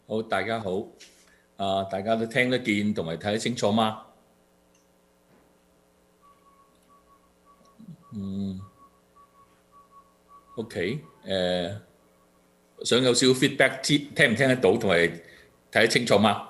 好，大家好。大家都聽得見同埋睇得清楚嗎？OK，想有少少 feedback，聽唔聽得到同埋睇得清楚嗎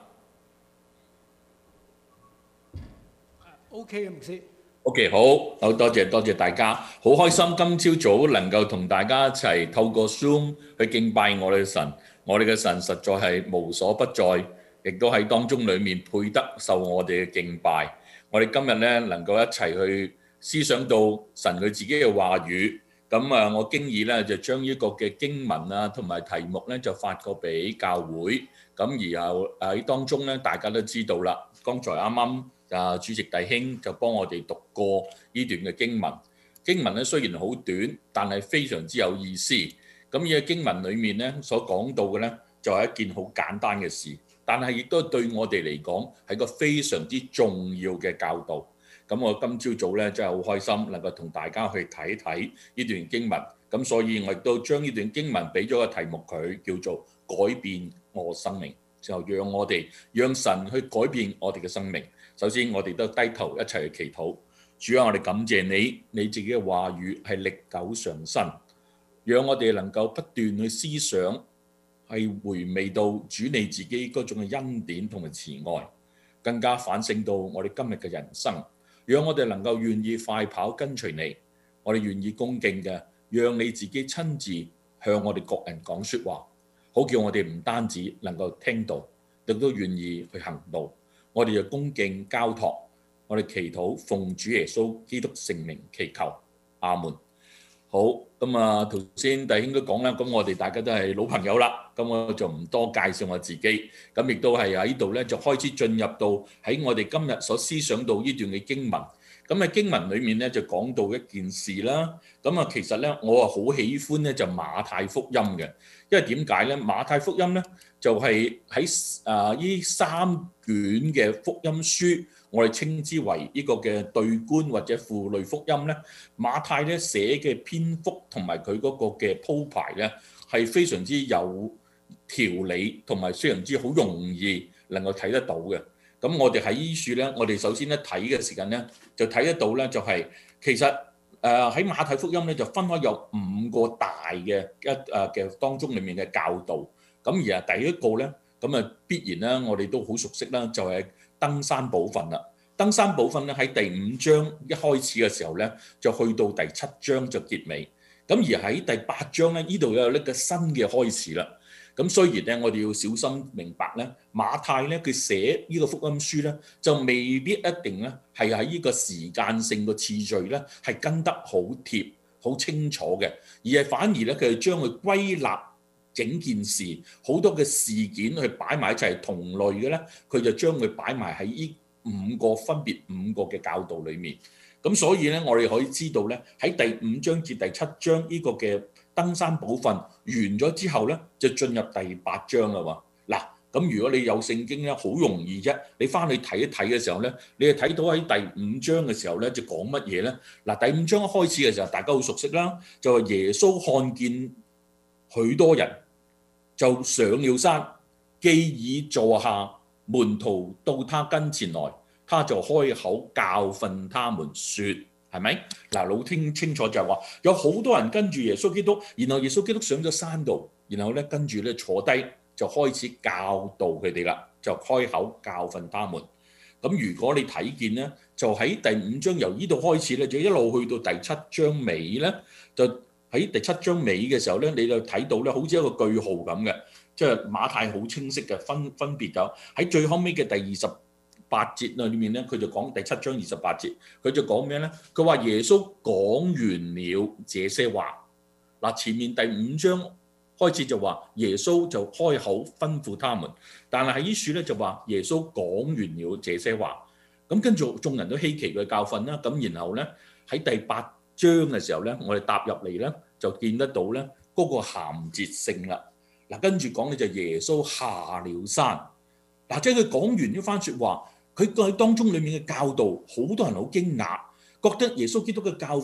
？OK 嘅牧師。 OK，好多謝大家，好開心今朝早能夠同大家一齊透過 Zoom 去敬拜我哋嘅神。我哋嘅神實在係無所不在，亦都喺當中裡面配得受我哋嘅敬拜。我哋今日咧能夠一齊去思想到神佢自己嘅話語，咁我經已咧就將呢個嘅經文啊同埋題目咧就發過俾教會，咁然後喺當中咧大家都知道啦，剛才啱啱主席弟兄就幫我哋讀過呢段嘅經文。經文咧雖然好短，但係非常之有意思。咁呢個經文裏面咧所講到嘅咧就係一件好簡單嘅事，但係亦都對我哋嚟講係個非常之重要嘅教導。咁我今朝早咧真係好開心能夠同大家去睇睇呢段經文。咁所以我亦都將呢段經文俾咗個題目佢，叫做改變我生命，就讓神去改變我哋嘅生命。首先我哋都低頭一齊去祈禱。主啊，我哋感謝你，你自己嘅話語係歷久常新，讓我哋能夠不斷去思想，係回味到主你自己嗰種嘅恩典同埋慈愛，更加反省到我哋今日嘅人生，讓我哋能夠願意快跑跟隨你，我哋願意恭敬嘅，讓你自己親自向我哋各人講說話，好叫我哋唔單止能夠聽到，亦都願意去行道。我哋就恭敬交託，我哋祈禱奉主耶穌基督聖名祈求，阿門。好，咁頭先弟兄都講啦，咁我哋大家都係老朋友啦，咁我就唔多介紹我自己，咁亦都係喺度咧就開始進入到喺我哋今日所思想到呢段嘅經文。咁喺經文裏面咧就講到一件事啦。咁其實咧我好喜歡咧就馬太福音嘅，因為點解咧？馬太福音咧就係喺呢3卷嘅福音書，我哋稱之為呢個嘅對觀或者符類福音咧。馬太咧寫嘅篇幅同埋佢嗰個嘅鋪排咧係非常之有條理，同埋非常之好容易能夠睇得到嘅。咁我哋喺呢處咧，我哋首先一睇嘅時間咧，就睇得到咧，就係其實喺馬太福音咧就分開有5個大嘅嘅當中裡面嘅教導。咁而第一個咧，咁必然啦，我哋都好熟悉啦，就係登山寶訓啦。登山寶訓咧喺第5章一開始嘅時候咧，就去到第7章就結尾。咁而喺第8章咧，呢度有一個新嘅開始啦。咁雖然咧，我哋要小心明白咧，馬太咧佢寫呢個福音書咧，就未必一定咧係喺呢個時間性個次序咧係跟得好貼、好清楚嘅，而係反而咧佢係將佢歸納整件事好多嘅事件去擺埋一齊同類嘅咧，佢就將佢擺埋喺呢分別5個嘅教導裡面。咁所以咧，我哋可以知道咧，喺第5章至第7章呢個嘅登山寶訓完咗之後咧，就進入第8章啦喎。嗱，咁如果你有聖經咧，好容易啫。你翻去睇一睇嘅時候咧，你就睇到喺第5章嘅時候咧，就講乜嘢咧？嗱，第5章一開始嘅時候，大家好熟悉啦，就係耶穌看見許多人，就上了山，既已坐下，門徒到他跟前來，他就開口教訓他們說。係咪？嗱，老聽清楚就係話，有好多人跟住耶穌基督，然後耶穌基督上咗山度，然後咧跟住咧坐低就開始教導佢哋啦，就開口教訓他們。咁如果你睇見咧，就喺第5章由呢度開始咧，就一路去到第7章尾咧，就喺第7章尾嘅時候咧，你就睇到咧，好似一個句號咁嘅，即係馬太好清晰嘅分別咗喺最後尾嘅第28節裏面咧，佢就講第7章28節，佢就講咩咧？佢話耶穌講完了這些話。嗱，前面第5章開始就話耶穌就開口吩咐他們，但係喺呢處咧就話耶穌講完了這些話。咁跟住眾人都稀奇佢教訓啦。咁然後咧喺第8章嘅時候咧，我哋踏入嚟咧就見得到咧嗰個銜接性啦。嗱，跟住講咧就耶穌下了山。嗱，即係佢講完呢番説話。佢喺當中裡面嘅教導，好多人好驚訝，覺得耶穌基督嘅教訓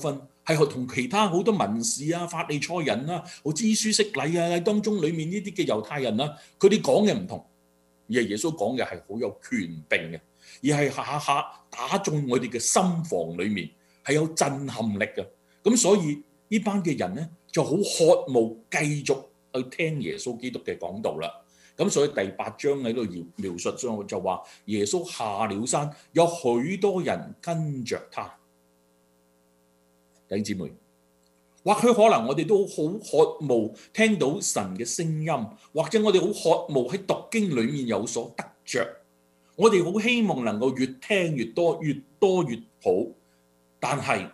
係同其他好多文士啊、法利賽人啊、好知書識禮啊當中裡面呢啲嘅猶太人啊，佢哋講嘅唔同，而係耶穌講嘅係好有權柄嘅，而係下下打中我哋嘅心房裡面，係有震撼力嘅。咁所以呢班嘅人咧就好渴慕繼續去聽耶穌基督嘅講道啦。咁所以第8章喺度描述上就話耶穌下了山，有許多人跟着他。弟兄姊妹，或許可能我哋都好渴慕聽到神嘅聲音，或者我哋好渴慕喺讀經裡面有所得着，我哋好希望能夠越聽越多，越多越好。但係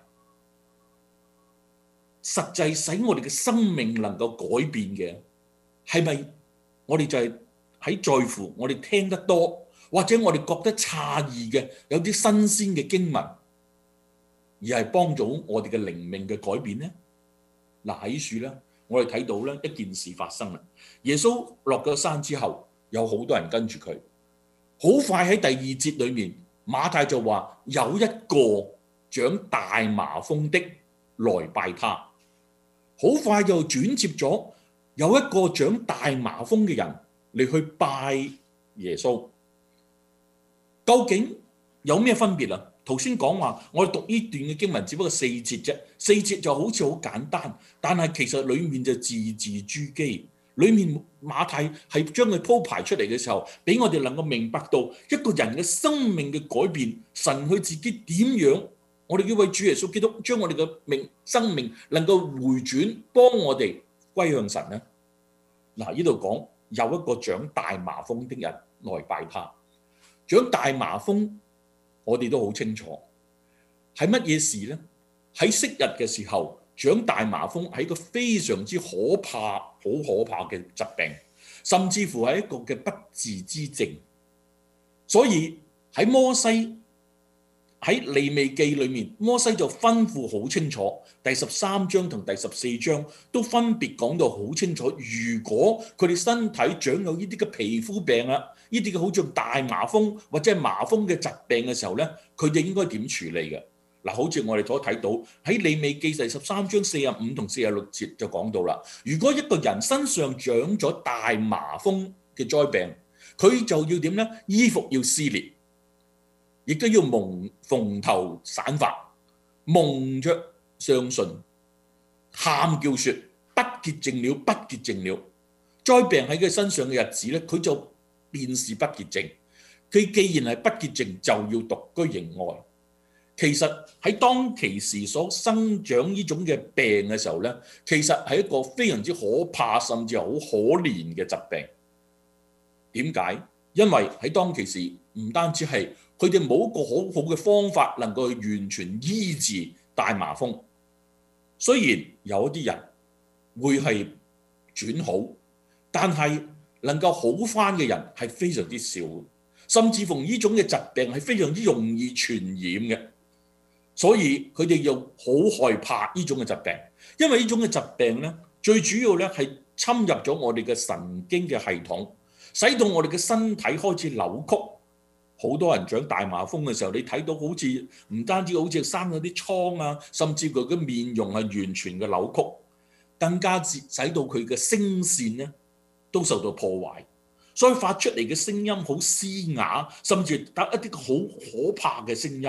實際使我哋嘅生命能夠改變嘅，係咪我哋就係喺在乎我哋聽得多，或者我哋覺得詫異嘅有啲新鮮嘅經文，而係幫助我哋嘅靈命嘅改變呢？嗱，喺處咧，我哋睇到咧一件事發生啦。耶穌落咗山之後，有好多人跟住佢。好快喺第2節裏面，馬太就話有一個長大麻風的來拜他。好快就轉接咗有一個長大麻風嘅人嚟去拜耶穌。究竟有咩分別啊？頭先講話，我哋讀呢段嘅經文只不過4節啫，4節就好似好簡單，但係其實裡面就字字珠璣。裡面馬太係將佢鋪排出嚟嘅時候，俾我哋能夠明白到一個人嘅生命嘅改變，神佢自己點樣，我哋要為主耶穌基督將我哋嘅生命能夠回轉，幫我哋歸向神呢。嗱，呢度講有一個長大麻風的人來拜他，長大麻風。我哋都好清楚係乜嘢事呢？喺昔日嘅時候，長大麻風係一個非常之可怕、好可怕嘅疾病，甚至乎係一個嘅不治之症。所以喺摩西喺利未記裏面，摩西就吩咐好清楚，第13章同第14章都分別講到好清楚。如果佢哋身體長有呢啲嘅皮膚病啊，呢啲嘅好似大麻風或者係麻風嘅疾病嘅時候咧，佢哋應該點處理嘅？嗱，好似我哋所睇到喺利未記第13章45同46節就講到啦。如果一個人身上長咗大麻風嘅災病，佢就要點咧？衣服要撕裂。亦都要蓬頭散髮，蒙着上唇，喊叫說不潔淨了，不潔淨了。災病喺佢身上嘅日子咧，佢就便是不潔淨。佢既然係不潔淨，就要獨居營外。其實喺當其時所生長呢種嘅病嘅時候咧，其實係一個非常之可怕，甚至係好可憐嘅疾病。點解？因為喺當其時唔單止係佢哋冇一個好好嘅方法能夠完全醫治大麻風。雖然有一啲人會係轉好，但係能夠好返嘅人係非常之少，甚至乎呢種嘅疾病係非常之容易傳染嘅。所以佢哋又好害怕呢種嘅疾病，因為呢種嘅疾病咧，最主要咧係侵入咗我哋嘅神經嘅系統，使到我哋嘅身體開始扭曲。好多人長大麻風嘅時候，你睇到好似唔單止好似生咗啲瘡啊，甚至佢嘅面容係完全嘅扭曲，更加使到佢嘅聲線咧都受到破壞，所以發出嚟嘅聲音好嘶啞，甚至得一啲好可怕嘅聲音。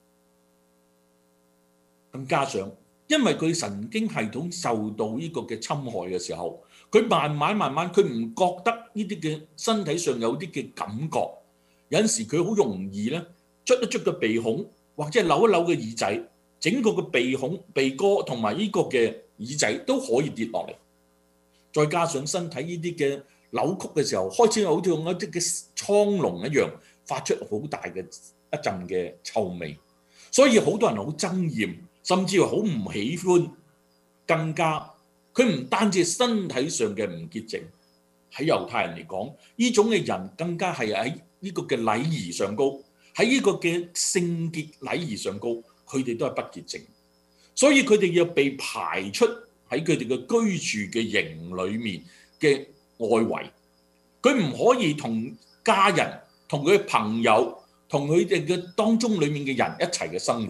更加上因為佢神經系統受到呢個嘅侵害嘅時候，佢慢慢佢唔覺得呢啲嘅身體上有啲嘅感覺。有陣時佢好容易咧，捽一捽個鼻孔，或者係扭一扭個耳仔，整個個鼻孔、鼻哥同埋呢個嘅耳仔都可以跌落嚟。再加上身體呢啲嘅扭曲嘅時候，開始好似用一啲嘅瘡膿一樣，發出好大嘅一陣嘅臭味。所以好多人好憎厭，甚至乎好唔喜歡。更加佢唔單止係身體上嘅唔潔淨，喺猶太人嚟講，呢種嘅人更加係喺呢個嘅禮儀上高，喺呢個嘅聖潔禮儀上高，佢哋都係不潔淨，所以佢哋要被排出喺佢哋嘅居住嘅營裏面嘅外圍。佢唔可以同家人、同佢嘅朋友、同佢哋嘅當中裡面嘅人一齊嘅生活。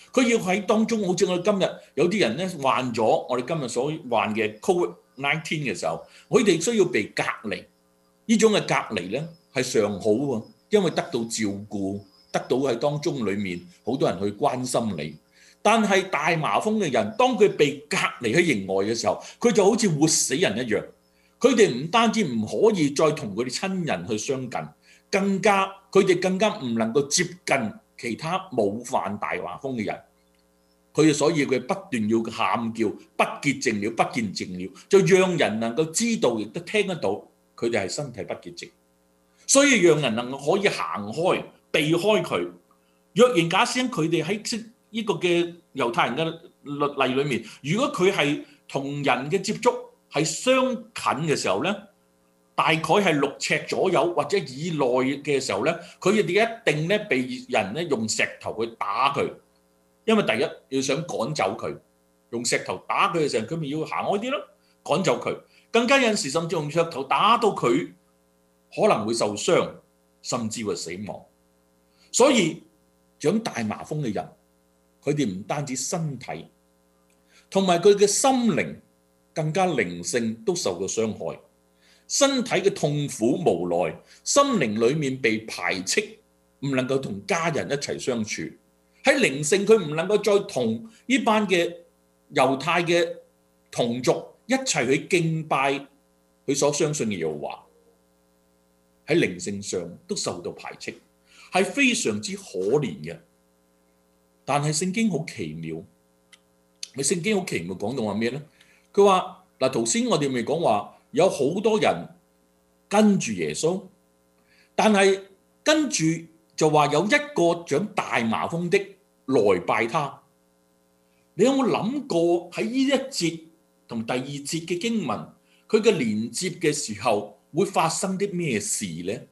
佢要喺當中，好似我哋今日有啲人咧患咗我哋今日所患嘅 COVID-19 嘅時候，佢哋需要被隔離。呢種嘅隔離咧係尚好喎，因為得到照顧，得到喺當中裡面好多人去關心你。但係大麻風嘅人，當佢被隔離喺營外嘅時候，佢就好似活死人一樣。佢哋唔單止唔可以再同佢哋親人去相近，佢哋更加唔能夠接近其他冇犯大麻風嘅人。所以佢不斷要喊叫，不潔淨了，不潔淨了，就讓人能夠知道，亦都聽得到佢哋係身體不潔淨。所以讓人能夠可以行開，避開佢。若然假使佢哋喺呢個嘅猶太人嘅律例裏面，如果佢係同人嘅接觸係相近嘅時候咧，大概係6尺左右或者以內嘅時候咧，佢哋一定咧被人咧用石頭去打佢，因為第一要想趕走佢，用石頭打佢嘅時候，佢咪要行開啲咯，趕走佢。更加有陣時甚至用石頭打到佢可能會受傷，甚至會死亡。所以長大麻風嘅人，佢哋唔單止身體，同埋佢嘅心靈，更加靈性都受到傷害。身體嘅痛苦無奈，心靈裡面被排斥，唔能夠同家人一齊相處。喺靈性佢唔能夠再同呢班嘅猶太嘅同族一齊去敬拜佢所相信嘅耶和華。喺靈性上都受到排斥，係非常之可憐嘅。但係聖經好奇妙，聖經好奇妙講到話咩咧？佢話嗱，頭先我哋咪講話有好多人跟住耶穌，但係跟住就話有一個長大麻風的來拜他。你有冇諗過喺呢一節同第二節嘅經文，佢嘅連接嘅時候會發生啲咩事咧？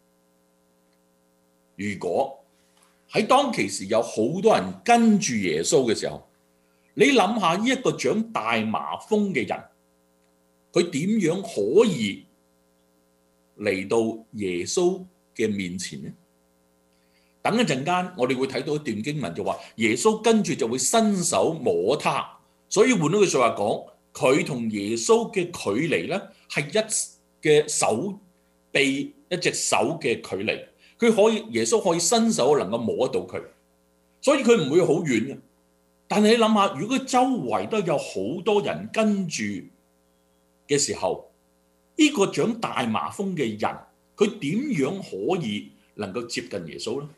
如果喺當其時有好多人跟住耶穌嘅時候，你諗下呢一個長大麻風嘅人，佢點樣可以嚟到耶穌嘅面前呢？等一陣間，我哋會睇到一段經文就話，耶穌跟住就會伸手摸他，所以換咗句説話講，佢同耶穌嘅距離咧係一嘅手臂一隻手嘅距離。耶穌可以伸手能夠摸得到佢，所以佢唔會好遠嘅。但係你諗下，如果佢周圍都有好多人跟住嘅時候，呢個長大麻風嘅人，佢點樣可以能夠接近耶穌咧？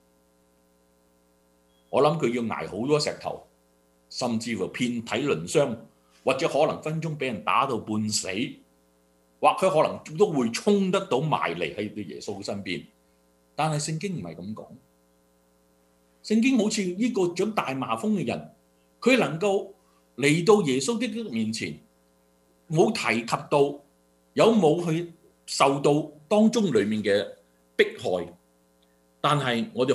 我諗佢要捱好多石頭，甚至乎遍體鱗傷，或者可能分鐘俾人打到半死，或佢可能都會衝得到埋嚟喺耶穌身邊。但係聖經唔係咁講，聖經好似呢個長大麻風嘅人，佢能夠嚟到耶穌的面前，冇提及到有冇去受到當中裡面嘅迫害，但係我哋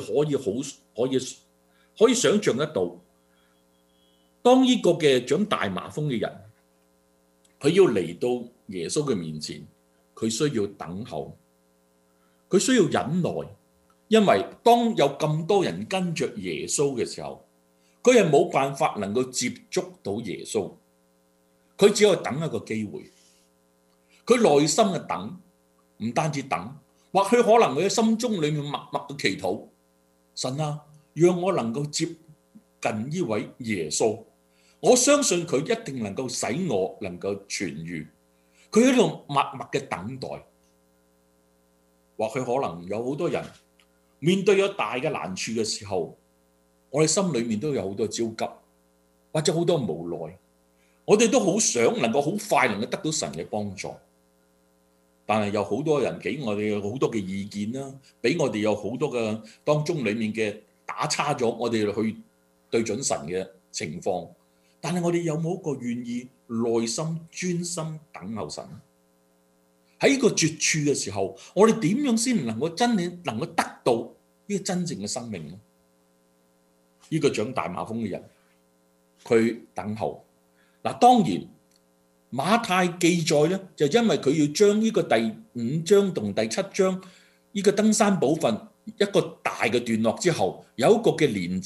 可以想像得到，當呢個嘅長大麻風嘅人，佢要嚟到耶穌嘅面前，佢需要等候。佢需要忍耐，因為當有咁多人跟着耶穌嘅時候，佢係冇辦法能夠接觸到耶穌，佢只有等一個機會。佢內心嘅等，唔單止等，或許可能佢喺心中裡面默默嘅祈禱，神啊，讓我能夠接近呢位耶穌，我相信佢一定能夠使我能夠痊癒。佢喺度默默嘅等待。或許可能有好多人面對咗大嘅難處嘅時候，我哋心裏面都有好多焦急，或者好多無奈，我哋都好想能夠好快能夠得到神嘅幫助，但係有好多人俾我哋有好多嘅意見啦，俾我哋有好多嘅當中裡面嘅打叉咗我哋去對準神嘅情況，但係我哋有冇一個願意內心專心等候神？喺呢個絕處嘅時候，我哋點樣先能夠真正能夠得到呢個真正嘅生命呢？呢個長大麻風嘅人，佢等候。嗱，當然馬太記載咧，就因為佢要將呢個第5章同第7章呢個登山寶訓一個大嘅段落之後，有一個嘅連接，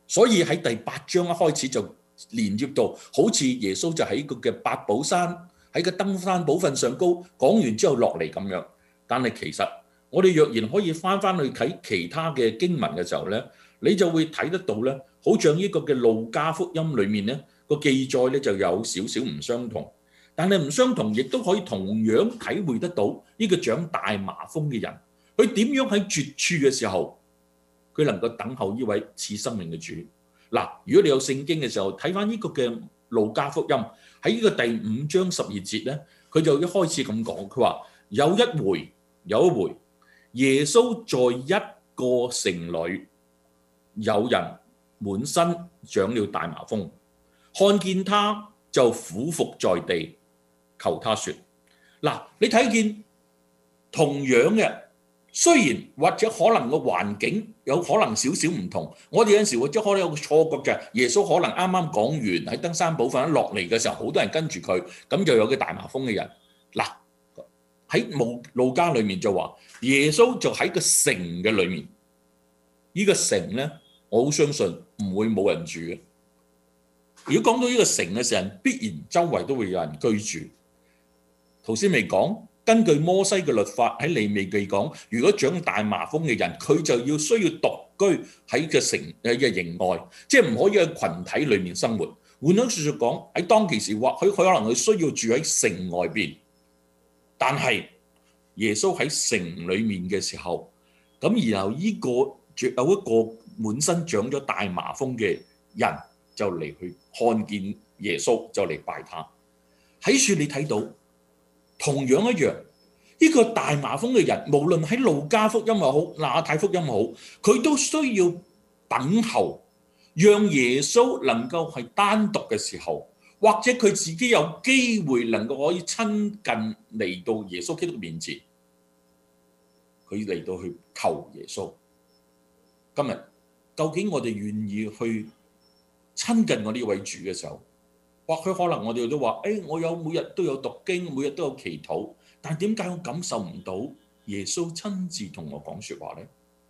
所以喺第8章一開始就連接到，好似耶穌就喺個嘅八寶山，喺個登山寶訓上高講完之後落嚟咁樣。但係其實我哋若然可以翻去睇其他嘅經文嘅時候咧，你就會睇得到咧，好像呢個嘅路加福音裏面咧個記載咧就有少少唔相同，但係唔相同亦都可以同樣體會得到呢個長大麻風嘅人，佢點樣喺絕處嘅時候，佢能夠等候呢位賜生命嘅主。嗱，如果你有聖經嘅時候睇翻呢個嘅路加福音喺呢個第5章12節咧，佢就一開始咁講，佢話有一回，耶穌在一個城裏，有人滿身長了大麻風，看見他就俯伏在地，求他說：嗱，你睇見同樣嘅，雖然或者可能個環境有可能少少唔同，我哋有陣時或者可能有個錯覺嘅，耶穌可能啱啱講完喺登山寶訓一落嚟嘅時候，好多人跟住佢，咁就有個大麻風嘅人。嗱，喺路加裏面就話耶穌就喺個城嘅裏面，呢個城咧，我好相信唔會冇人住嘅。如果講到呢個城嘅時候，必然周圍都會有人居住。頭先未講，根據摩西嘅律法喺利未記講，如果長大麻風嘅人，佢就需要獨居喺個城嘅營外，即係唔可以喺群體裏面生活。換句説講，喺當其時話佢可能佢需要住喺城外邊，但係耶穌喺城裏面嘅時候，咁然後呢個有一個滿身長咗大麻風嘅人就嚟去看見耶穌，就嚟拜他。喺處你睇到同樣一樣，呢個大麻風嘅人，無論喺路加福音又好，馬太福音又好，佢都需要等候，讓耶穌能夠係單獨嘅時候，或者佢自己有機會能夠可以親近嚟到耶穌基督面前，佢嚟到去求耶穌。今日究竟我哋願意去親近我呢位主嘅時候，或許可能我哋都話：我每日都有讀經，每日都有祈禱，但點解我感受唔到耶穌親自同我講説話呢？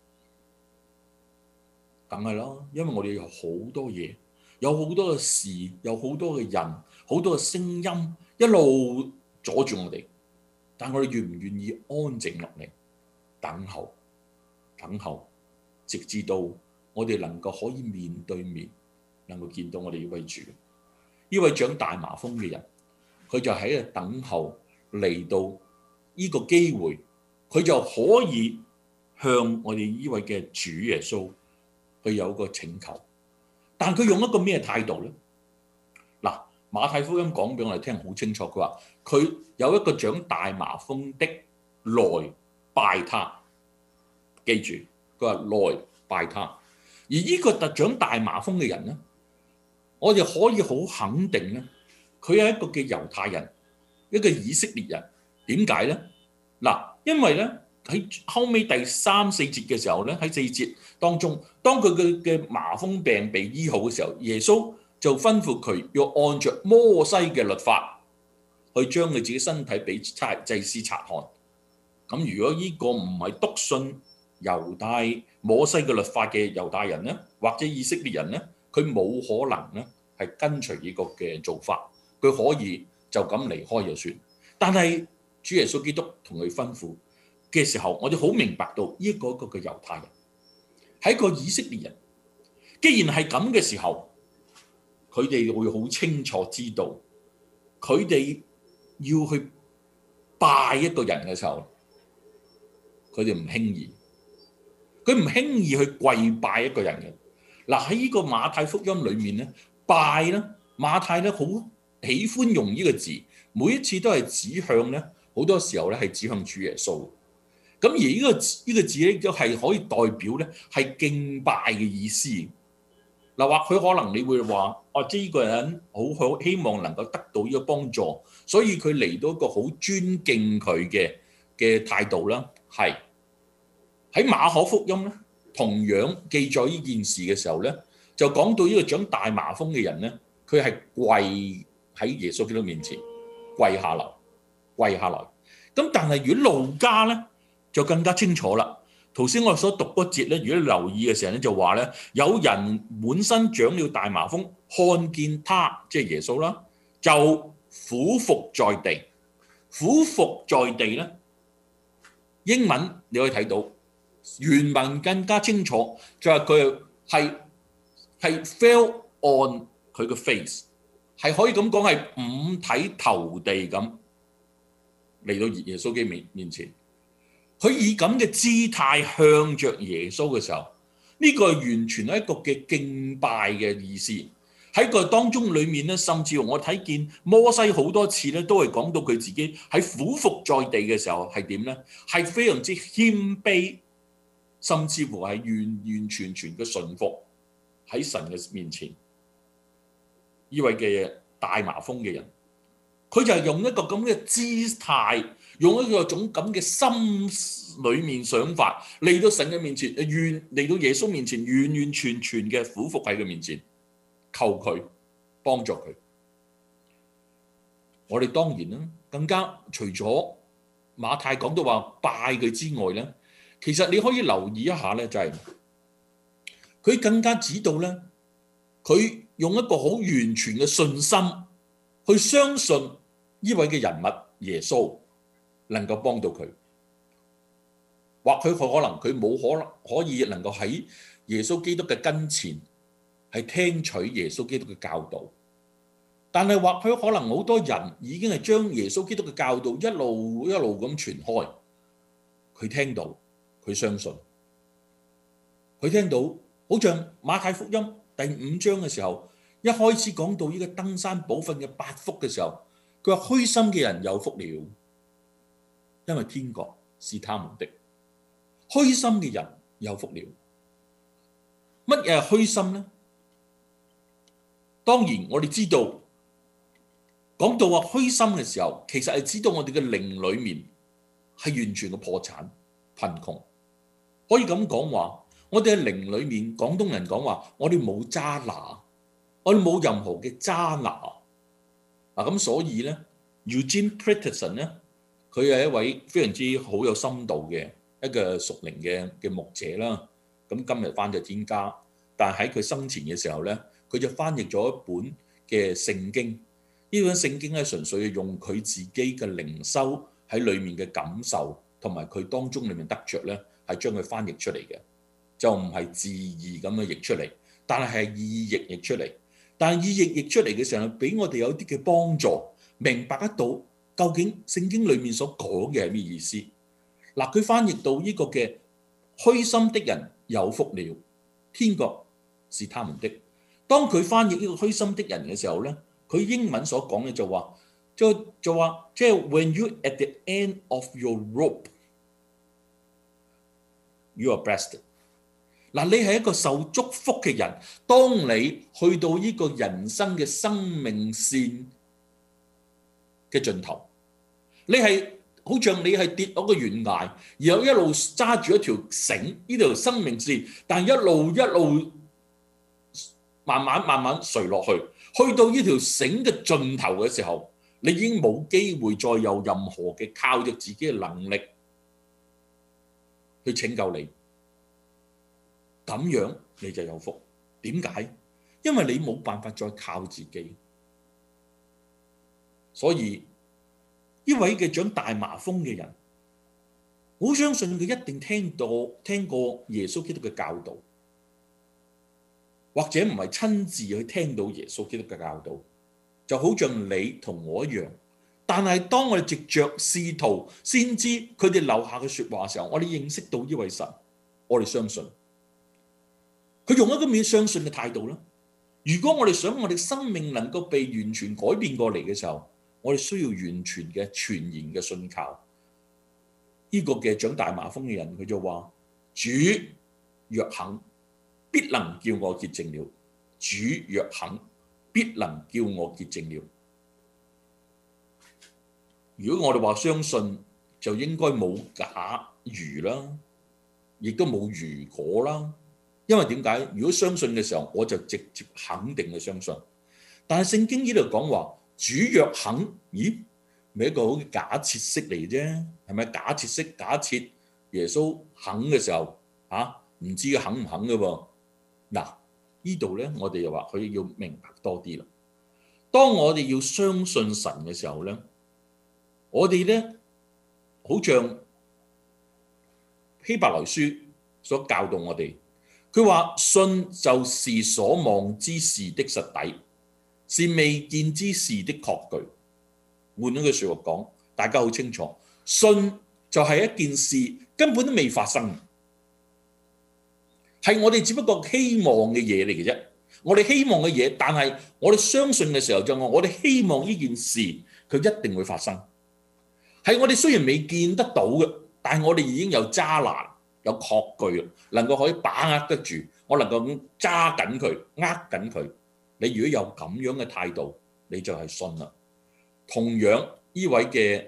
梗係啦，因為我哋有好多嘢，有好多嘅事，有好多嘅人，好多嘅聲音一路阻住我哋。但我哋願唔願意安靜落嚟等候，直至到我哋能夠可以面對面，能夠見到我哋呢位主，呢位長大麻風嘅人，佢就喺度等候嚟到呢個機會，佢就可以向我哋呢位嘅主耶穌去有個請求。但佢用一個咩態度呢？嗱，馬太福音講俾我哋聽好清楚，佢話佢有一個長大麻風的來拜他，記住佢話來拜他。而呢個長大麻風嘅人呢，我哋可以好肯定咧，佢係一個嘅猶太人，一個以色列人。點解呢？嗱，因為咧喺後尾第3、4節嘅時候咧，喺4節當中，當佢嘅麻風病被醫好嘅時候，耶穌就吩咐佢要按着摩西嘅律法去將佢自己身體俾祭司察看。咁如果呢個唔係篤信猶太摩西嘅律法嘅猶太人咧，或者以色列人咧，佢冇可能咧係跟隨呢個嘅做法，佢可以就咁離開就算。但係主耶穌基督同佢吩咐嘅時候，我哋好明白到呢一個嘅猶太人係一個以色列人。既然係咁嘅時候，佢哋會好清楚知道，佢哋要去拜一個人嘅時候，佢哋唔輕易，佢唔輕易去跪拜一個人嘅。嗱，喺呢個馬太福音裏面咧，拜咧，馬太咧好喜歡用呢個字，每一次都係指向咧，好多時候咧係指向主耶穌。咁而呢個字咧，都係可以代表咧係敬拜嘅意思。嗱，或許可能你會話：即係呢個人好希望能夠得到呢個幫助，所以佢嚟到一個好尊敬佢嘅態度啦。係喺馬可福音咧，同樣記載呢件事嘅時候咧，就講到呢個長大麻風嘅人咧，佢係跪喺耶穌基督面前跪下來。咁但係如果路加咧就更加清楚啦， 頭先我所讀嗰節咧，如果你留意嘅時候咧，就話咧有人滿身長了大麻風，看見他即係耶穌啦，就俯伏在地。俯伏在地咧，英文你可以睇到原文更加清楚，就係佢係 fell on 佢個 face， 係可以咁講係五體投地咁嚟到耶穌基督面前。佢以咁嘅姿態向着耶穌嘅時候，呢個係完全係一個嘅敬拜嘅意思。喺個當中裡面咧，甚至我睇見摩西好多次咧，都係講到佢自己喺俯伏在地嘅時候係點咧？係非常之謙卑，甚至乎係完完全全嘅順服喺神嘅面前。呢位嘅大麻風嘅人，佢就係用一個咁嘅姿態，用一個種咁嘅心裏面想法嚟到神嘅面前，嚟到耶穌面前，完完全全嘅俯伏喺佢面前，求佢幫助佢。我哋當然啦，更加除咗馬太講到話拜佢之外咧，其實你可以留意一下咧，就係佢更加指導咧，佢用一個好完全嘅信心去相信呢位嘅人物耶穌能夠幫到佢。或許可能佢冇可以能夠喺耶穌基督嘅跟前係聽取耶穌基督嘅教導，但係或許可能好多人已經係將耶穌基督嘅教導一路咁傳開。佢聽到，佢相信，佢聽到，好像馬太福音第5章嘅時候，一開始講到呢個登山寶訓嘅8福嘅時候，佢話虛心嘅人有福了，因為天國是他們的。虛心嘅人有福了。乜嘢係虛心呢？當然我哋知道，講到話虛心嘅時候，其實係指到我哋嘅靈裏面係完全嘅破產貧窮。可以咁講話，我哋嘅靈裏面，廣東人講話，我哋冇渣拿，我哋冇任何嘅渣拿。咁所以咧 Eugene Peterson 咧，佢係一位非常之好有深度嘅一個屬靈嘅牧者啦。咁今日翻咗天家，但係喺佢生前嘅時候咧，佢就翻譯咗一本嘅聖經。呢本聖經咧，純粹係用佢自己嘅靈修喺裏面嘅感受，同埋佢當中裏面得着咧，係將佢翻譯出嚟嘅，就唔係字義咁樣譯出嚟，但係意譯出嚟。但係意譯出嚟嘅時候，俾我哋有啲嘅幫助，明白得到究竟聖經裏面所講嘅係咩意思。嗱，佢翻譯到呢個嘅虛心的人有福了，天國是他們的。當佢翻譯呢個虛心的人嘅時候咧，佢英文所講嘅就話，即係 when you at the end of your rope, you are blessed。嗱，你係一個受祝福嘅人，當你去到呢個人生嘅生命線嘅盡頭，你係好像你係跌落個懸崖，然後一路揸住一條繩，呢條生命線，但一路慢慢垂落去，去到呢條繩嘅盡頭嘅時候，你已經冇機會再有任何嘅靠着自己嘅能力去拯救你。咁樣你就有福。點解？因為你冇辦法再靠自己。所以呢位嘅長大麻風嘅人，好相信佢一定聽過耶穌基督嘅教導，或者唔係親自去聽到耶穌基督嘅教導，就好像你同我一樣。但係當我哋藉着試圖先知佢哋留下嘅說話嘅時候，我哋認識到呢位神，我哋相信。佢用一個咩相信嘅態度咧？如果我哋想我哋生命能夠被完全改變過嚟嘅時候，我哋需要完全嘅全然嘅信靠。呢個嘅長大麻風嘅人，佢就話：主若肯，必能叫我潔淨了。主若肯，必能叫我潔淨了。如果我哋話相信，就應該冇假如啦，亦都冇如果啦。因為點解？如果相信嘅時候，我就直接肯定嘅相信。但係聖經呢度講話，主若肯，咦，咪一個好假設式嚟啫，係咪？假設式，假設耶穌肯嘅時候唔知佢肯唔肯嘅喎。嗱，呢度咧我哋又話佢要明白多啲啦。當我哋要相信神嘅時候咧，我哋咧好像希伯來書所教導我哋，佢話信就是所望之事的實底，是未見之事的確據。換咗句説話講，大家好清楚，信就係一件事根本都未發生，係我哋只不過希望嘅嘢嚟嘅啫。我哋希望嘅嘢，但係我哋相信嘅時候就我哋希望呢件事佢一定會發生。係我哋雖然未見得到嘅，但係我哋已經有揸拿、有確據，能夠可以把握得住，我能夠揸緊佢、握緊佢。你如果有咁樣嘅態度，你就係信啦。同樣呢位嘅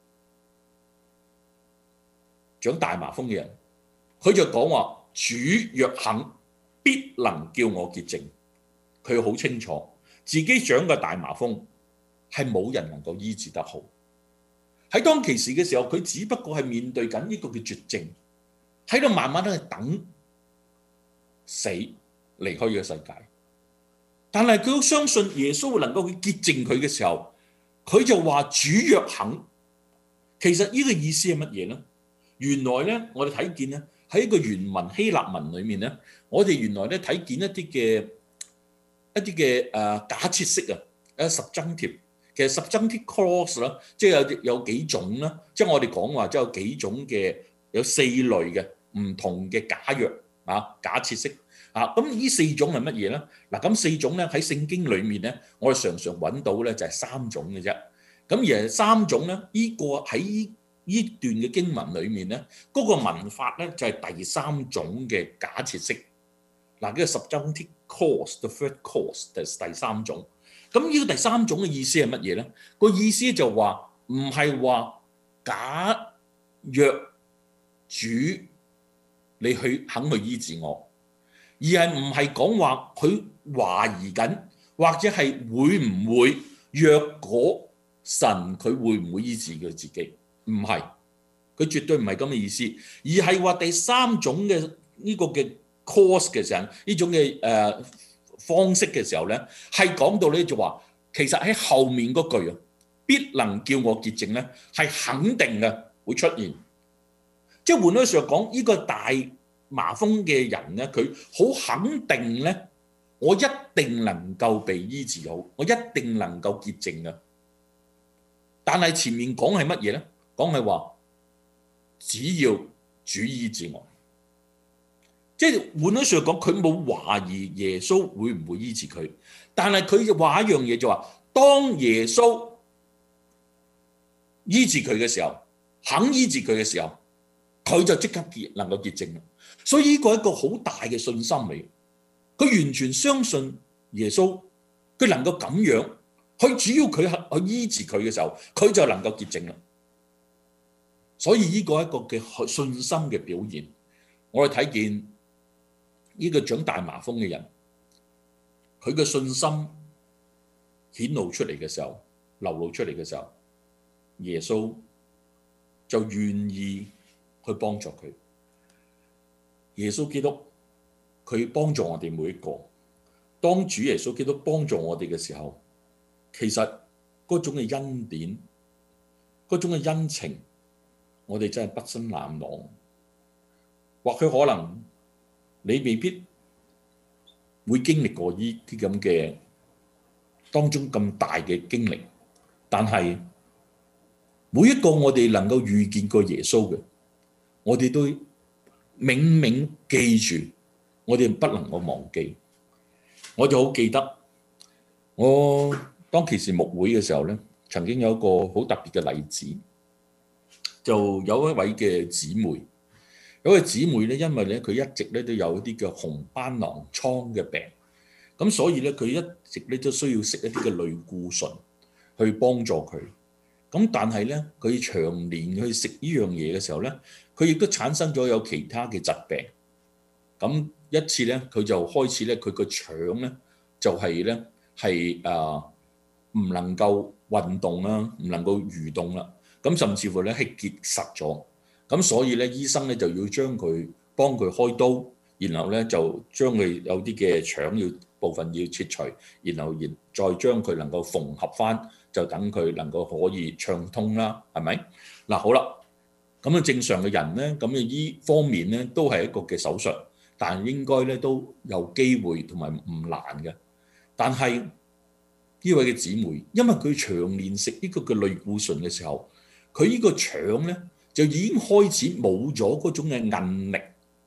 長大麻風嘅人，佢就講話：主若肯，必能叫我潔淨。佢好清楚自己長嘅大麻風係冇人能夠醫治得好。喺當其時嘅時候，佢只不過係面對緊呢個嘅絕症，喺度慢慢去等死離開呢個世界。但係佢好相信耶穌會能夠去潔淨佢嘅時候，佢就話：主若肯。其實呢個意思係乜嘢呢？原來咧，我哋睇見咧喺一個原文希臘文裏面咧，我哋原來咧睇見一啲嘅假設式subjunctive。其實 subjunctive clause 啦，即係有幾種啦，即係我哋講話即係有幾種嘅，有4類嘅唔同嘅假若假設式咁呢4種係乜嘢咧？嗱，咁4種咧喺聖經裏面咧，我哋常常揾到咧就係3種嘅啫。咁而3種咧，呢個喺呢段嘅經文裏面咧，嗰個文法咧就係第3種嘅假設式。嗱，呢個 subjunctive clause，the third clause 就係第3種。咁呢個第3種嘅意思係乜嘢咧？個意思就話唔係話假若主你肯去醫治我，而係唔係講話佢懷疑緊，或者係會唔會若果神佢會唔會醫治佢自己？唔係，佢絕對唔係咁嘅意思，而係話第3種嘅呢個嘅 cause 嘅時候，呢種嘅方式嘅時候咧，係講到咧就話，其實喺後面嗰句必能叫我潔淨咧，係肯定嘅會出現。即係換句說話講，呢個大麻風嘅人咧，佢好肯定咧，我一定能夠被醫治好，我一定能夠潔淨嘅。但係前面講係乜嘢咧？講係話只要主醫治我。即係換咗說講，佢冇懷疑耶穌會唔會醫治佢，但係佢就話一樣嘢就話，當耶穌醫治佢嘅時候，肯醫治佢嘅時候，佢就即刻能夠潔淨。所以呢個係一個好大嘅信心嚟，佢完全相信耶穌，佢能夠咁樣，佢只要佢去醫治佢嘅時候，佢就能夠潔淨啦。所以呢個係一個嘅信心嘅表現，我哋睇見。呢個長大麻風嘅人，佢嘅信心顯露出嚟嘅時候，流露出嚟嘅時候，耶穌就願意去幫助佢。耶穌基督佢幫助我哋每一個。當主耶穌基督幫助我哋嘅時候，其實嗰種嘅恩典、嗰種嘅恩情，我哋真係畢生難忘。或許可能你未必會經歷過呢啲咁嘅當中咁大嘅經歷，但係每一個我哋能夠遇見過耶穌嘅，我哋都銘銘記住，我哋不能夠忘記。我就好記得，我當其時牧會嘅時候咧，曾經有一個好特別嘅例子，就有一位嘅姊妹。有個姊妹咧，因為咧佢一直咧都有一啲嘅紅斑狼瘡嘅病，咁所以咧佢一直咧都需要食一啲嘅類固醇去幫助佢。咁但係咧佢長年去食呢樣嘢嘅時候咧，佢亦都產生咗有其他嘅疾病。咁一次咧佢就開始咧佢個腸咧就係咧係唔能夠運動啦，唔能夠蠕動啦，咁甚至乎咧係結實咗。 咁所以咧，醫生咧就要幫佢開刀，然後咧就將佢有啲嘅腸部分要切除，然後再將佢能夠縫合翻，就等佢能夠可以暢通啦，係咪？嗱，好啦，咁正常嘅人咧，咁依方面咧都係一個嘅手術，但應該咧都有機會同埋唔難嘅。但係呢位嘅姊妹，因為佢長年食呢個嘅類固醇嘅時候，佢呢個腸咧就已經開始冇咗嗰種嘅韌力，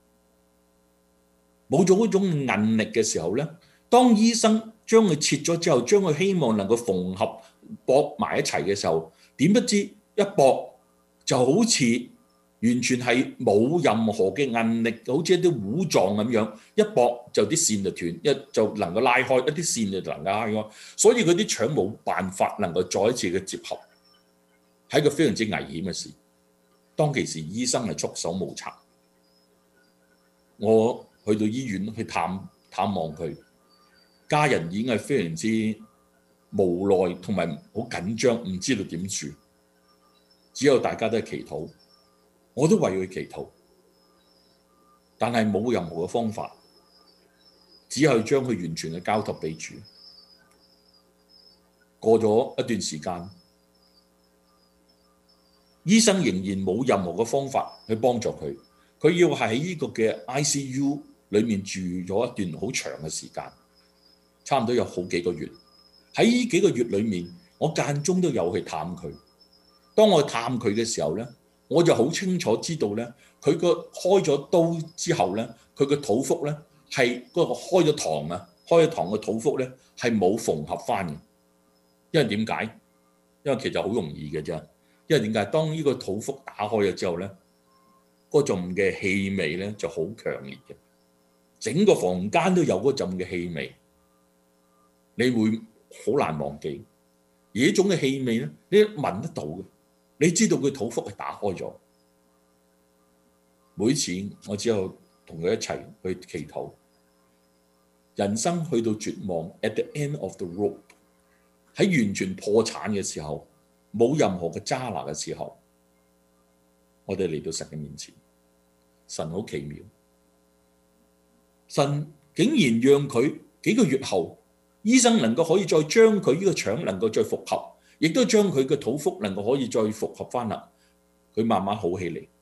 冇咗嗰種韌力嘅時候咧，當醫生將佢切咗之後，將佢希望能夠縫合駁埋一齊嘅時候，點不知一駁就好似完全係冇任何嘅韌力，好似一啲糊狀咁樣，一駁就啲線就斷，就能夠拉開，一啲線就能夠拉開，所以佢啲腸冇辦法能夠再一次嘅接合，係一個非常之危險嘅事。當其時醫生係束手無策，我去到醫院去探望佢，家人已經係非常之無奈同埋好緊張，唔知道點算，只有大家都係祈禱。我都為佢祈禱，但係冇任何嘅方法，只係將佢完全嘅交託俾主。過咗一段時間，醫生仍然冇任何嘅方法去幫助佢，佢要係喺呢個嘅 ICU 裏面住咗一段好長嘅時間，差唔多有好幾個月。喺呢幾個月裏面，我間中都有去探佢。當我探佢嘅時候咧，我就好清楚知道咧，佢個開咗刀之後咧，佢個肚腹咧係嗰個開咗膛嘅肚腹咧係冇縫合翻嘅。因為點解？因為其實好容易嘅啫。因為點解？當呢個肚腹打開咗之後咧，嗰陣嘅氣味咧就好強烈嘅，整個房間都有嗰陣嘅氣味，你會好難忘記。而呢種嘅氣味咧，你聞得到嘅。你知道佢肚腹係打開咗，每次我只有同佢一齊去祈禱。人生去到絕望 ，at the end of the rope， 喺完全破產嘅時候，冇任何嘅揸拿嘅時候，我哋嚟到神嘅面前，神好奇妙，神竟然讓佢幾個月後，醫生能夠可以再將佢呢個腸能夠再復合。亦都將佢嘅肚腹能夠可以再復合翻啦，佢慢慢好起嚟。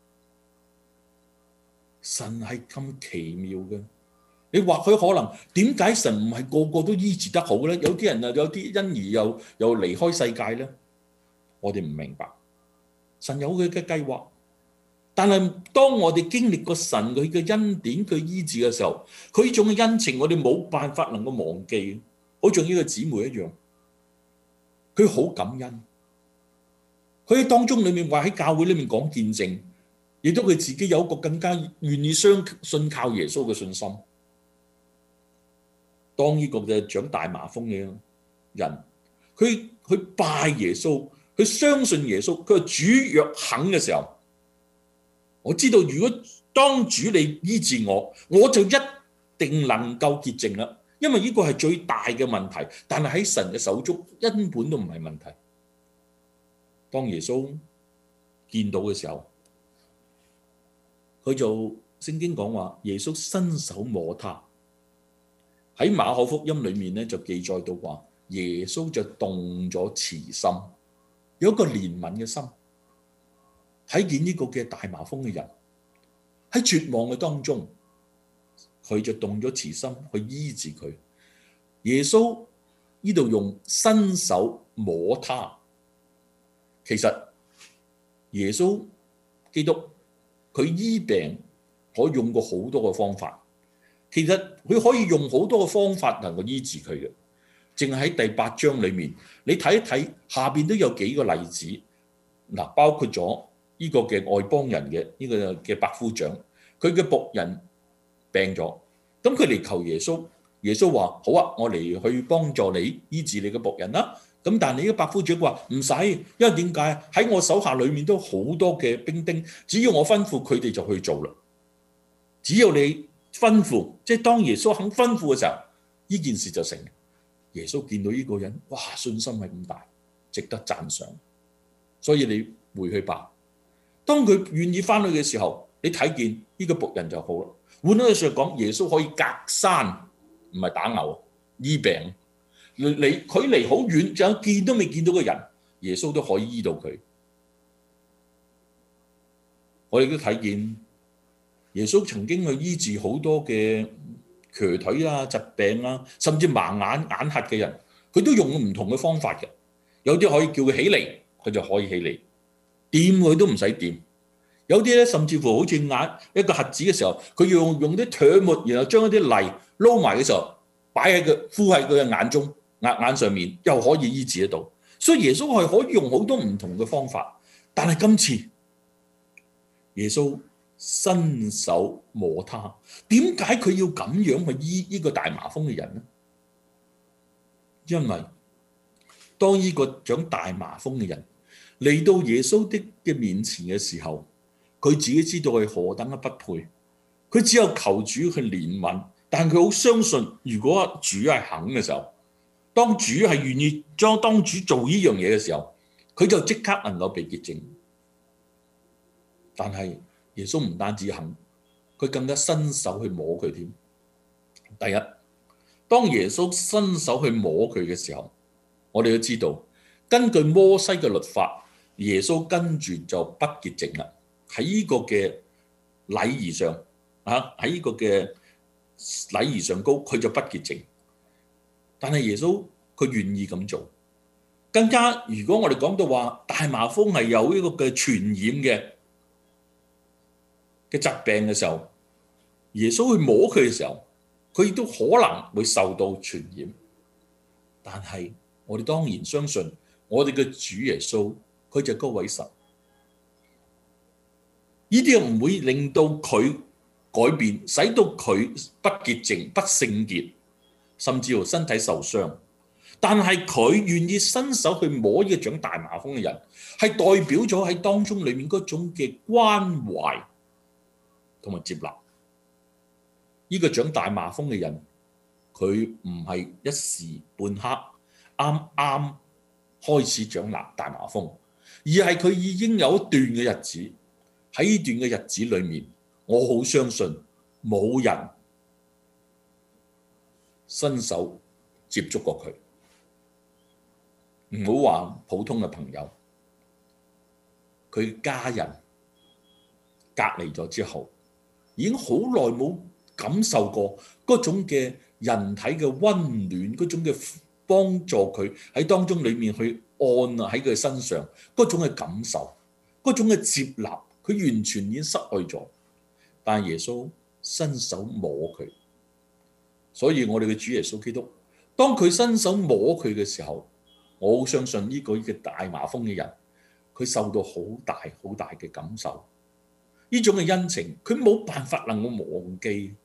神係咁奇妙嘅，你或許可能點解神唔係個個都醫治得好咧？有啲人啊，有啲因而又離開世界咧，我哋唔明白。神有佢嘅計劃，但係當我哋經歷過神佢嘅恩典、佢醫治嘅時候，佢呢種嘅恩情，我哋冇辦法能夠忘記，好似呢個姊妹一樣。佢好感恩，佢喺當中裏面話喺教會裏面講見證，亦都佢自己有一個更加願意相信靠耶穌嘅信心。當呢個嘅長大麻風嘅人，佢拜耶穌，佢相信耶穌，佢話主若肯嘅時候，我知道如果當主你醫治我，我就一定能夠潔淨啦。因為呢個係最大嘅問題，但係喺神嘅手中根本都唔係問題。當耶穌見到嘅時候，佢就聖經講話，耶穌伸手摸他。喺馬可福音裏面咧就記載到話，耶穌就動咗慈心，有一個憐憫嘅心，睇見呢個嘅大麻風嘅人喺絕望嘅當中。佢就動咗慈心去醫治佢。耶穌呢度用伸手摸他，其實耶穌基督佢醫病可以用過好多個方法，其實佢可以用好多個方法能夠醫治佢嘅。淨係喺第8章裏面，你睇一睇下邊都有幾個例子，嗱，包括咗呢個嘅外邦人嘅呢個嘅百夫長，佢嘅僕人病咗，咁佢嚟求耶穌，耶穌話好啊，我嚟去幫助你醫治你嘅僕人啦。咁但係你嘅百夫長話唔使，因為點解？喺我手下裏面都好多嘅兵丁，只要我吩咐佢哋就去做啦。只要你吩咐，即係當耶穌肯吩咐嘅時候，呢件事就成。耶穌見到呢個人，哇，信心係咁大，值得讚賞。所以你回去吧， 當佢願意翻去嘅時候，你睇見呢個僕人就好啦。換句説講，耶穌可以隔山，唔係打牛醫病。離距離好遠，就見都未見到嘅人，耶穌都可以醫到佢。我哋都睇見耶穌曾經去醫治好多嘅瘸腿啊、疾病啊，甚至盲眼眼瞎嘅人，佢都用唔同嘅方法嘅。有啲可以叫佢起嚟，佢就可以起嚟，掂佢都唔使掂。有啲咧，甚至乎好似眼一個瞎子嘅時候，佢要用啲唾沫，然後將一啲泥撈埋嘅時候，擺喺佢敷喺佢嘅眼中眼上面，又可以醫治得到。所以耶穌係可以用好多唔同嘅方法，但係今次耶穌伸手摸他，點解佢要咁樣去醫呢個大麻風嘅人呢？因為當呢個長大麻風嘅人嚟到耶穌嘅面前嘅時候，佢自己知道係何等嘅不配，佢只有求主去憐憫，但佢好相信，如果主係肯嘅時候，當主係願意當主做呢樣嘢嘅時候，佢就即刻能夠被潔淨。但係耶穌唔單止肯，佢更加伸手去摸佢添。第一，當耶穌伸手去摸佢嘅時候，我哋都知道，根據摩西嘅律法，耶穌跟住就不潔淨啦。喺呢個嘅禮儀上，喺呢個嘅禮儀上高，佢就不潔淨。但係耶穌佢願意咁做，更加如果我哋講到話大麻風係有呢個嘅傳染嘅疾病嘅時候，耶穌去摸佢嘅時候，佢亦都可能會受到傳染。但係我哋當然相信我哋嘅主耶穌，佢就係嗰位神。呢啲唔會令到佢改變，使到佢不潔淨、不聖潔，甚至乎身體受傷。但係佢願意伸手去摸呢個長大麻風嘅人，係代表咗喺當中裡面嗰種嘅關懷同埋接納。呢個長大麻風嘅人，佢唔係一時半刻啱啱開始長大麻風，而係佢已經有一段嘅日子。喺呢段嘅日子裏面，我好相信冇人伸手接觸過佢。唔好話普通嘅朋友，佢家人隔離咗之後，已經好耐冇感受過嗰種嘅人體嘅溫暖，嗰種嘅幫助佢喺當中裏面去按喺佢身上嗰種嘅感受，嗰種嘅接納。佢完全已經失去咗，但係耶穌伸手摸佢，所以我哋嘅主耶穌基督，當佢伸手摸佢嘅時候，我好相信呢個嘅大麻風嘅人，佢受到好大好大嘅感受，呢種嘅恩情，佢冇辦法能夠忘記。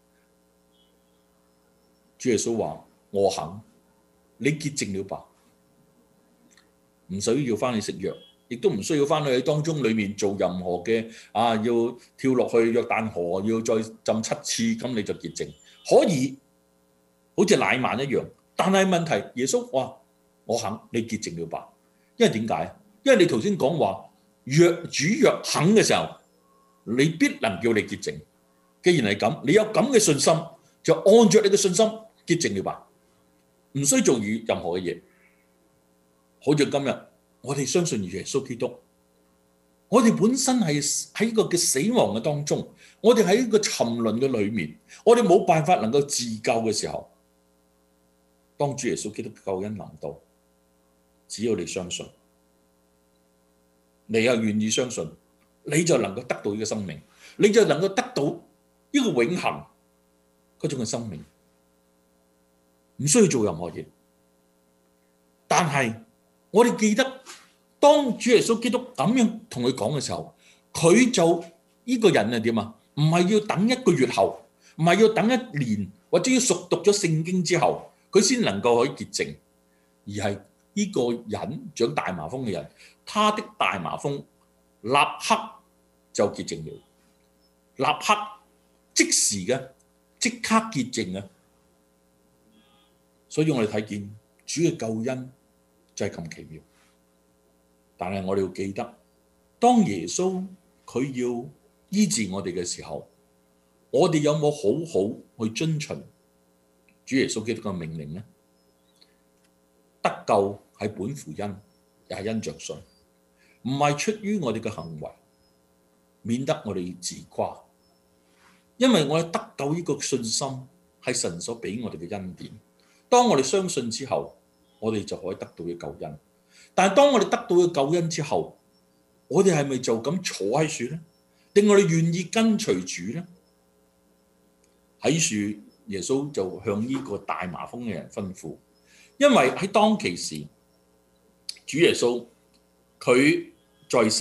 主耶穌話：我肯，你潔淨了吧，唔需要翻去食藥。亦都唔需要翻去喺當中裏面做任何嘅要跳落去約旦河，要再浸7次，咁你就潔淨。可以好似乃縵一樣，但係問題，耶穌話：我肯，你潔淨了吧。因為點解？因為你頭先講話，主若肯嘅時候，你必能叫你潔淨。既然係咁，你有咁嘅信心，就按著你嘅信心潔淨了吧，唔需做任何嘅嘢。好似今日。我哋相信耶穌基督，我哋本身係喺個嘅死亡嘅當中，我哋喺一個沉淪嘅裏面，我哋冇辦法能夠自救嘅時候，當主耶穌基督嘅救恩臨到，只要你相信，你又願意相信，你就能夠得到呢個生命，你就能夠得到呢個永恆嗰種嘅生命，唔需要做任何嘢，但係。我哋記得，當主耶穌基督咁樣同佢講嘅時候，佢就呢個人係點啊？唔係要等1個月後，唔係要等1年，或者要熟讀咗聖經之後，佢先能夠可以潔淨，而係呢個人長大麻風嘅人，他的大麻風立刻就潔淨了，立刻即時嘅即刻潔淨啊！所以我哋睇見主嘅救恩。就係咁奇妙，但係我哋要記得，當耶穌佢要醫治我哋嘅時候，我哋有冇好好去遵循主耶穌基督嘅命令呢？得救係本乎恩，也係因着信，唔係出於我哋嘅行為，免得我哋自誇。因為我哋得救呢個信心係神所俾我哋嘅恩典。當我哋相信之後，我哋就可以得到嘅救恩。但係當我哋得到嘅救恩之後，我哋係咪就咁坐喺樹呢？定我哋願意跟隨主呢？喺樹，耶穌就向呢個大麻風嘅人吩咐，因為喺當其時，主耶穌佢在世，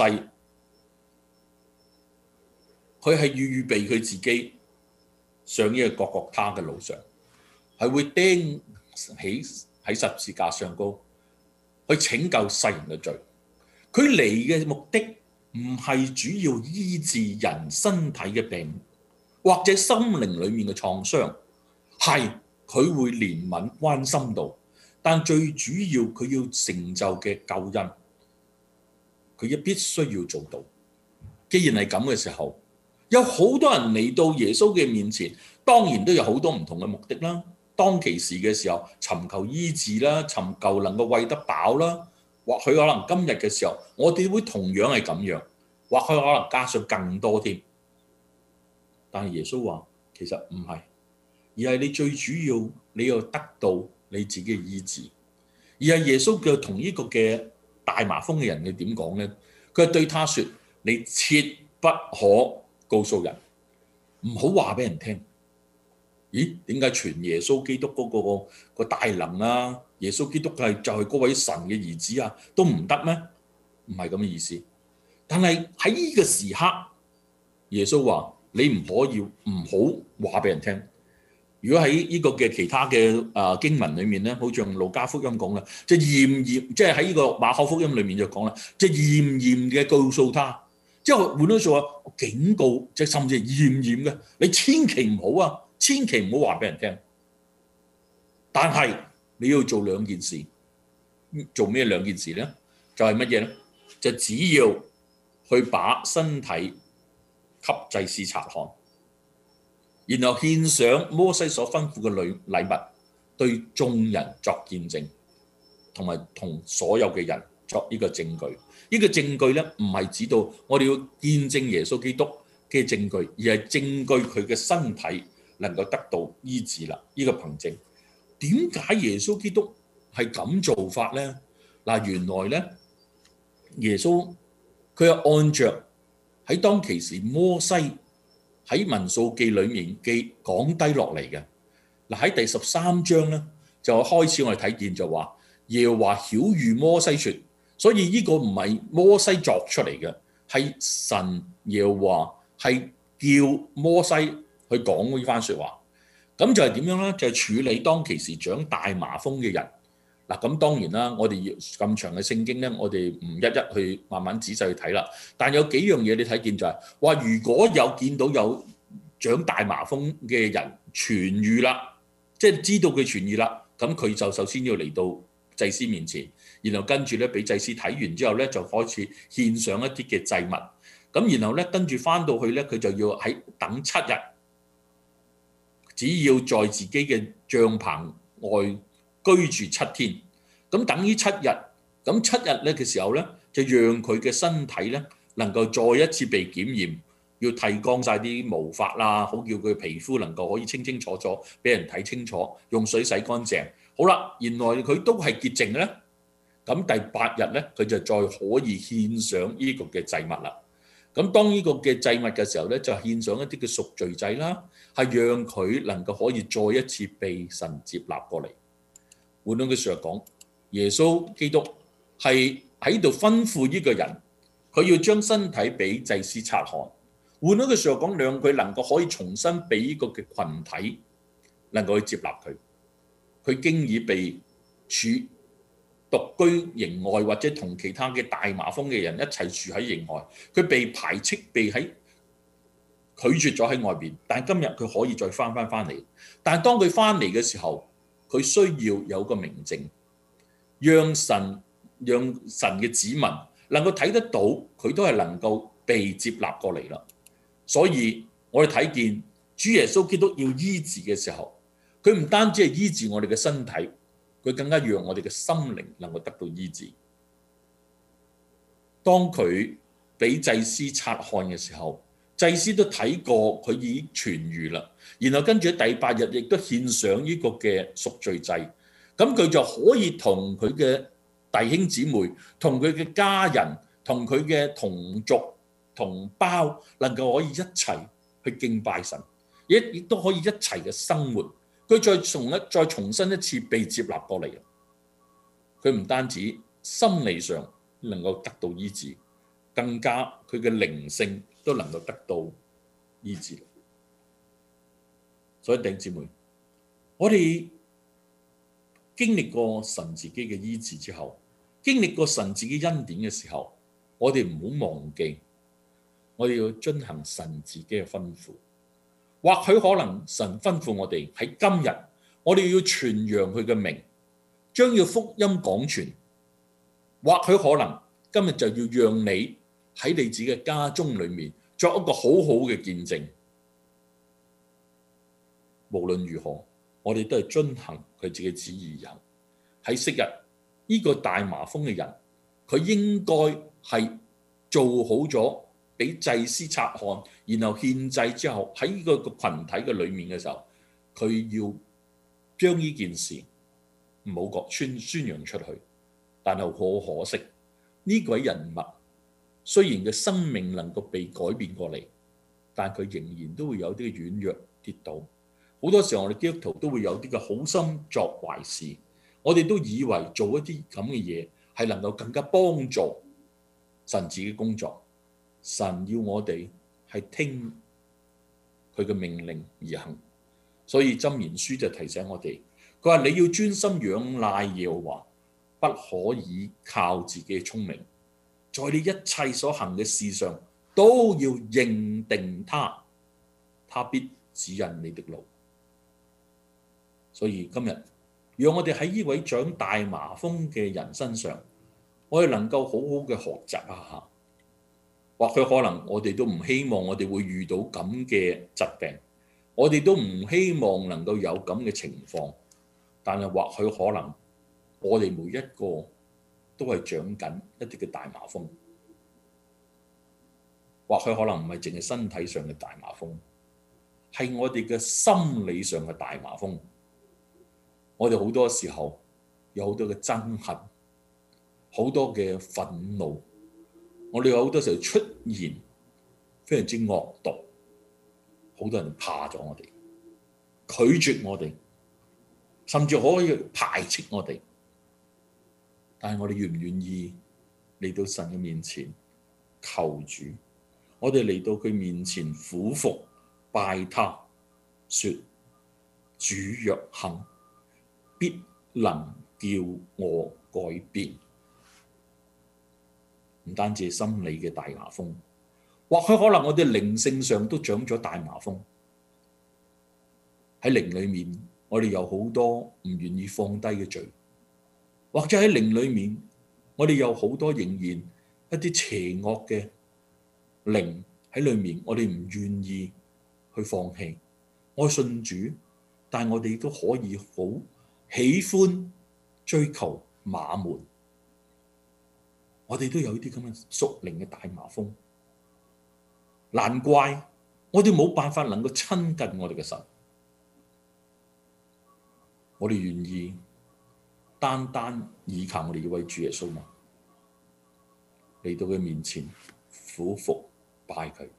佢係預備佢自己上呢個各各他嘅路上，係會釘起喺十字架上高，去拯救世人嘅罪。佢嚟嘅目的唔係主要醫治人身體嘅病，或者心靈裏面嘅創傷，係佢會憐憫關心到，但最主要佢要成就嘅救恩，佢亦必須要做到。既然係咁嘅時候，有好多人嚟到耶穌嘅面前，當然都有好多唔同嘅目的啦。當其時嘅時候，尋求醫治啦，尋求能夠餵得飽啦，或許可能今日嘅時候，我哋會同樣係咁樣，或許可能加上更多添。但係耶穌話其實唔係，而係你最主要你要得到你自己嘅醫治。而係耶穌叫同呢個嘅大麻風嘅人，你點講呢？佢係對他說：你切不可告訴人，唔好話俾人聽。咦？點解傳耶穌基督嗰個大能啊？耶穌基督就係嗰位神嘅兒子啊，都唔得咩？唔係咁嘅意思。但係喺呢個時刻，耶穌話：你唔可以唔好話俾人聽。如果喺呢個嘅其他嘅經文裏面咧，好似用路加福音講啦，即係嚴嚴，即係喺呢個馬可福音裏面就講啦，即係嚴嚴嘅告訴他，即係換咗做話警告，即係甚至係嚴嚴嘅，你千祈唔好啊！千祈唔好話俾人聽，但係你要做兩件事，做咩兩件事呢？就係乜嘢呢？就只要去把身體給祭司察看，然後獻上摩西所吩咐嘅禮物，對眾人作見證，同埋同所有嘅人作呢個證據。呢個證據呢，唔係指到我哋要見證耶穌基督嘅證據，而係證據佢嘅身體能夠得到醫治啦，呢個憑證。點解耶穌基督係咁做法呢？嗱，原來呢，耶穌佢係按着喺當其時摩西喺民數記裏面記講低落嚟嘅。嗱，喺第13章呢，就開始我哋睇見就話耶和華曉諭摩西說，所以呢個唔係摩西作出嚟嘅，係神耶和華係叫摩西去講呢番説話。咁就係點樣呢？就係處理當其時長大麻風嘅人。嗱，咁當然啦，我哋咁長嘅聖經呢，我哋唔一一去慢慢仔細去睇啦。但有幾樣嘢你睇見就係話，如果有見到有長大麻風嘅人痊癒啦，即係知道佢痊癒啦，咁佢就首先要嚟到祭司面前，然後跟住咧俾祭司睇完之後咧，就開始獻上一啲嘅祭物。咁然後咧跟住翻到去咧，佢就要喺等7日，只要在自己嘅帳棚外居住7天。咁等於7日，咁7日咧嘅時候咧，就讓佢嘅身體咧能夠再一次被檢驗，要剃光晒啲毛髮啦，好叫佢皮膚能夠可以清清楚楚俾人睇清楚，用水洗乾淨。好啦，原來佢都係潔淨嘅咧。咁第8日咧，佢就再可以獻上呢個嘅祭物啦。咁當呢個嘅祭物嘅時候咧，就獻上一啲嘅贖罪祭啦，係讓佢能夠可以再一次被神接納過嚟。換句説話講，耶穌基督係喺度吩咐呢個人，佢要將身體俾祭司察看。換句説話講，讓佢能夠可以重新俾呢個嘅群體能夠去接納佢。佢經已被獨居營外，或者同其他嘅大麻風嘅人一齊住喺營外，佢被排斥，被拒絕咗喺外邊。但係今日佢可以再翻嚟。但係當佢翻嚟嘅時候，佢需要有個明證，讓神嘅子民能夠睇得到，佢都係能夠被接納過嚟啦。所以我哋睇見主耶穌基督要醫治嘅時候，佢唔單止係醫治我哋嘅身體，佢更加讓我哋嘅心靈能夠得到醫治。當佢俾祭司察看嘅時候，祭司都睇過佢已經痊癒啦，然後跟住喺第8日亦都獻上呢個嘅贖罪祭，咁佢就可以同佢嘅弟兄姊妹、同佢嘅家人、同佢嘅同族同胞，能夠可以一齊去敬拜神，亦都可以一齊嘅生活。佢再重新一次被接納過嚟，佢唔單止心理上能夠得到醫治，更加佢嘅靈性都能夠得到醫治。所以弟兄姊妹，我哋經歷過神自己嘅醫治之後，經歷過神自己恩典嘅時候，我哋唔好忘記，我哋要遵行神自己嘅吩咐。或許可能神吩咐我哋喺今日，我哋要傳揚佢嘅名，將要福音廣傳。或許可能今日就要讓你喺你自己嘅家中裏面作一個好好嘅見證。無論如何，我哋都係遵行佢自己旨意行。喺昔日呢個大麻風嘅人，佢應該係做好咗俾祭司察看，然後獻祭之後喺呢個羣體嘅裏面嘅時候，佢要將呢件事唔好講宣揚出去。但係好可惜，呢位人物雖然嘅生命能夠被改變過嚟，但佢仍然都會有啲軟弱跌倒。好多時候我哋基督徒都會有啲嘅好心作壞事，我哋都以為做一啲咁嘅嘢係能夠更加幫助神自己工作。神要我哋係聽佢嘅命令而行，所以箴言書就提醒我哋，佢話你要專心仰賴耶和華，不可以靠自己嘅聰明，在你一切所行嘅事上都要認定他，他必指引你的路。所以今日讓我哋喺呢位長大麻風嘅人身上，我哋能夠好好嘅學習一下。或許可能我哋都唔希望我哋會遇到咁嘅疾病，我哋都唔希望能夠有咁嘅情況，但係或許可能我哋每一個都係長緊一啲嘅大麻風，或許可能唔係淨係身體上嘅大麻風，係我哋嘅心理上嘅大麻風。我哋好多時候有好多嘅憎恨，好多嘅憤怒，我哋有好多時候出現非常之惡毒，好多人怕咗我哋，拒絕我哋，甚至可以排斥我哋。但係我哋願唔願意嚟到神嘅面前求主？我哋嚟到佢面前俯伏拜他，說主若肯，必能叫我改變。唔單止係心理嘅大麻風，或許可能我哋靈性上都長咗大麻風。喺靈裏面，我哋有好多唔願意放低嘅罪，或者喺靈裏面，我哋有好多仍然一啲邪惡嘅靈喺裏面，我哋唔願意去放棄。我信主，但係我哋都可以好喜歡追求馬門。我哋都有啲咁嘅屬靈嘅大麻風，難怪我哋冇辦法能夠親近我哋嘅神。我哋願意單單倚靠我哋呢位主耶穌嗎？嚟到佢面前俯伏拜佢，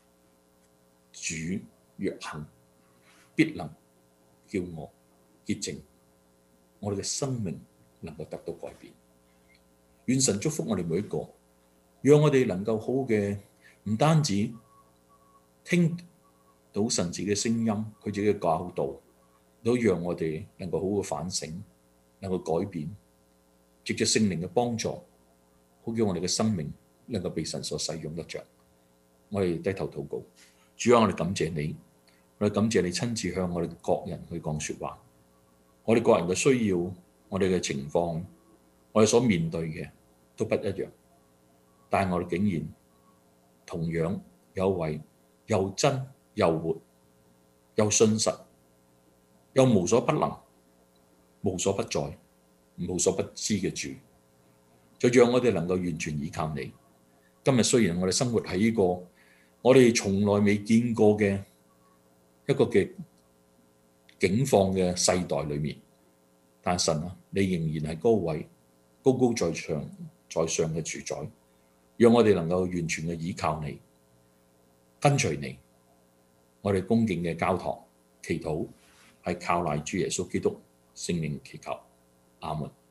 主若肯，必能叫我潔淨，我哋嘅生命能夠得到改變。願神祝福我哋每一個，讓我哋能夠好好嘅，唔單止聽到神自己嘅聲音，佢自己嘅教導，都讓我哋能夠好好反省，能夠改變，藉着聖靈嘅幫助，好叫我哋嘅生命能夠被神所使用得着。我哋低頭禱告，主啊，我哋感謝你，我哋感謝你親自向我哋各人去講說話。我哋個人嘅需要，我哋嘅情況，我哋所面對嘅都不一樣，但係我哋竟然同樣有位又真又活又信實又無所不能、無所不在、無所不知嘅主，就讓我哋能夠完全依靠你。今日雖然我哋生活喺呢個我哋從來未見過嘅一個嘅境況嘅世代裏面，但神啊，你仍然係嗰位高高在上嘅主宰，讓我哋能夠完全嘅依靠你，跟隨你。我哋恭敬嘅交託祈禱係靠賴主耶穌基督聖名祈求，阿門。